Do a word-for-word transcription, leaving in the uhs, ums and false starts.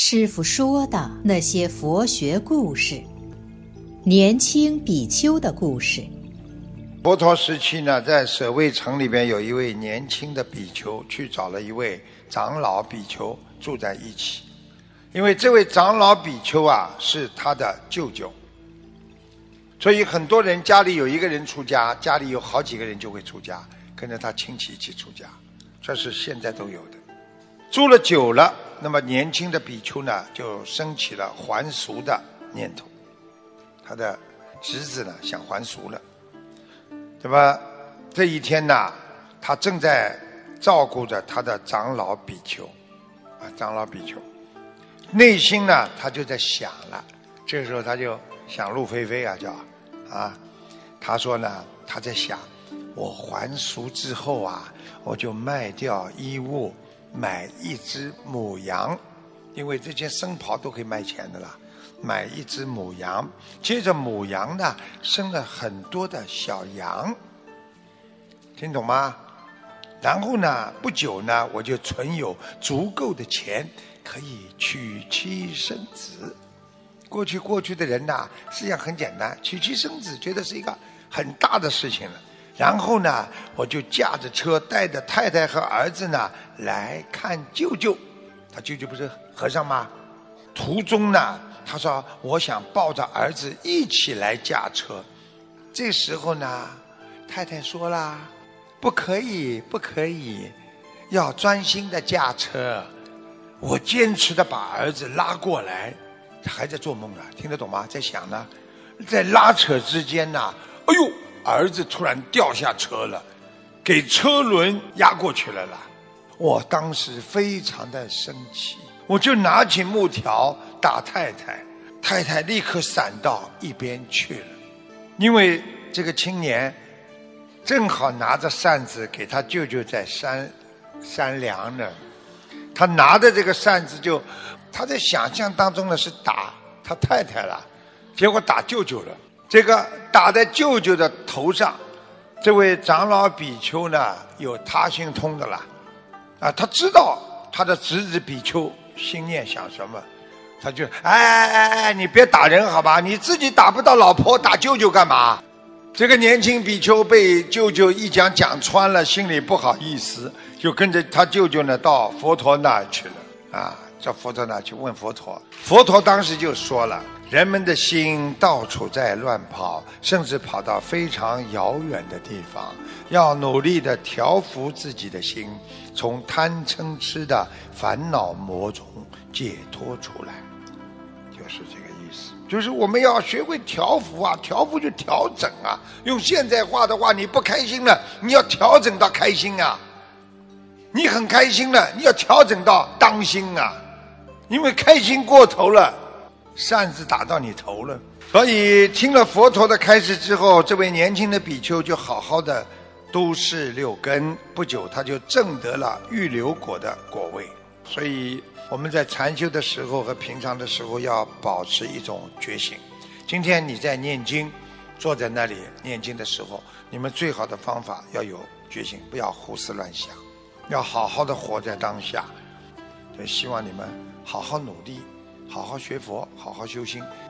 师父说的那些佛学故事，年轻比丘的故事。 佛陀时期呢，在舍卫城里边有一位年轻的比丘去找了一位长老比丘住在一起，因为这位长老比丘啊是他的舅舅，所以很多人家里有一个人出家，家里有好几个人就会出家，跟着他亲戚一起出家，这是现在都有的。住了久了，那么年轻的比丘呢就升起了还俗的念头，他的侄子呢想还俗了。那么这一天呢，他正在照顾着他的长老比丘啊，长老比丘内心呢他就在想了，这个时候他就想入非非啊，叫啊，他说呢他在想，我还俗之后啊，我就卖掉衣物买一只母羊，因为这件僧袍都可以卖钱的啦，买一只母羊，接着母羊呢生了很多的小羊，听懂吗？然后呢不久呢我就存有足够的钱可以娶妻生子。过去过去的人呐，实际上很简单，娶妻生子觉得是一个很大的事情了。然后呢我就驾着车带着太太和儿子呢来看舅舅，他舅舅不是和尚吗？途中呢他说我想抱着儿子一起来驾车。这时候呢太太说啦，不可以不可以，要专心的驾车。我坚持的把儿子拉过来，他还在做梦呢，听得懂吗？在想呢，在拉扯之间呢，哎呦，儿子突然掉下车了，给车轮压过去了啦。我当时非常的生气，我就拿起木条打太太，太太立刻闪到一边去了。因为这个青年正好拿着扇子给他舅舅在扇扇凉呢，他拿着这个扇子就，他在想象当中呢是打他太太了，结果打舅舅了。这个打在舅舅的头上，这位长老比丘呢有他心通的啦，啊，他知道他的侄子比丘心念想什么，他就哎哎哎哎，你别打人好吧，你自己打不到老婆，打舅舅干嘛？这个年轻比丘被舅舅一讲讲穿了，心里不好意思，就跟着他舅舅呢到佛陀那儿去了啊，到佛陀那儿去问佛陀。佛陀当时就说了，人们的心到处在乱跑，甚至跑到非常遥远的地方，要努力的调伏自己的心，从贪嗔痴的烦恼魔中解脱出来，就是这个意思。就是我们要学会调伏啊，调伏就调整啊，用现在话的话，你不开心了，你要调整到开心啊，你很开心了，你要调整到当心啊，因为开心过头了，扇子打到你头了。所以听了佛陀的开示之后，这位年轻的比丘就好好的都事六根，不久他就证得了预流果的果位。所以我们在禅修的时候和平常的时候要保持一种觉醒。今天你在念经，坐在那里念经的时候，你们最好的方法要有觉醒，不要胡思乱想，要好好的活在当下。所以希望你们好好努力，好好学佛，好好修心，